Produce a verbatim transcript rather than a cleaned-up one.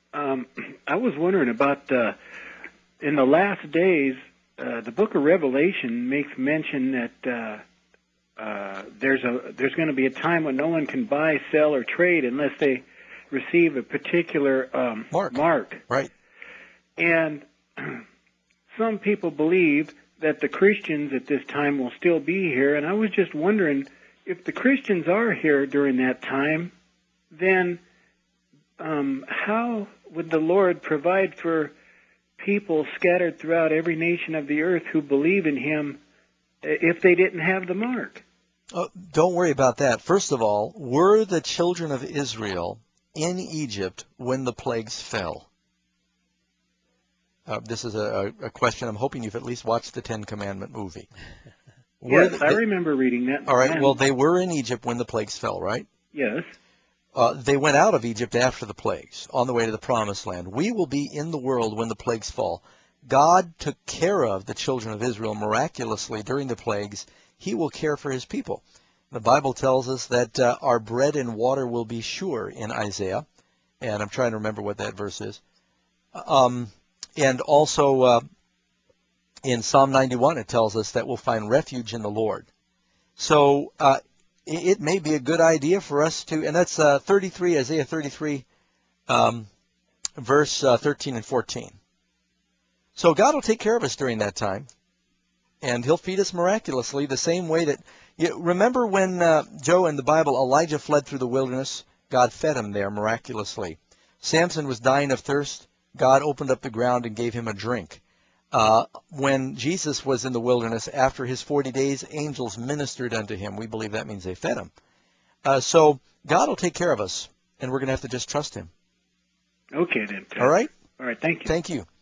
Um, I was wondering about uh, in the last days, uh, the Book of Revelation makes mention that uh, uh, there's a there's going to be a time when no one can buy, sell, or trade unless they receive a particular um, Mark. mark. Right. And some people believe that the Christians at this time will still be here, and I was just wondering if the Christians are here during that time, then um, how would the Lord provide for people scattered throughout every nation of the earth who believe in Him if they didn't have the mark? Oh, don't worry about that. First of all, were the children of Israel in Egypt when the plagues fell? Uh, this is a, a question. I'm hoping you've at least watched the Ten Commandment movie. Were Yes, the, I remember reading that. All right. Well, they were in Egypt when the plagues fell, right? Yes. Uh, they went out of Egypt after the plagues on the way to the Promised Land. We will be in the world when the plagues fall. God took care of the children of Israel miraculously during the plagues. He will care for His people. The Bible tells us that uh, our bread and water will be sure in Isaiah, and I'm trying to remember what that verse is. Um, and also uh, in Psalm ninety-one, it tells us that we'll find refuge in the Lord. So uh, it, it may be a good idea for us to, and that's uh, thirty-three, Isaiah thirty-three, um, verse uh, thirteen and fourteen. So God will take care of us during that time, and He'll feed us miraculously the same way that, you remember when, uh, Joe, in the Bible, Elijah fled through the wilderness? God fed him there miraculously. Samson was dying of thirst. God opened up the ground and gave him a drink. Uh, when Jesus was in the wilderness, after his forty days, angels ministered unto him. We believe that means they fed him. Uh, so God will take care of us, and we're going to have to just trust Him. Okay, then. All right? All right, thank you. Thank you.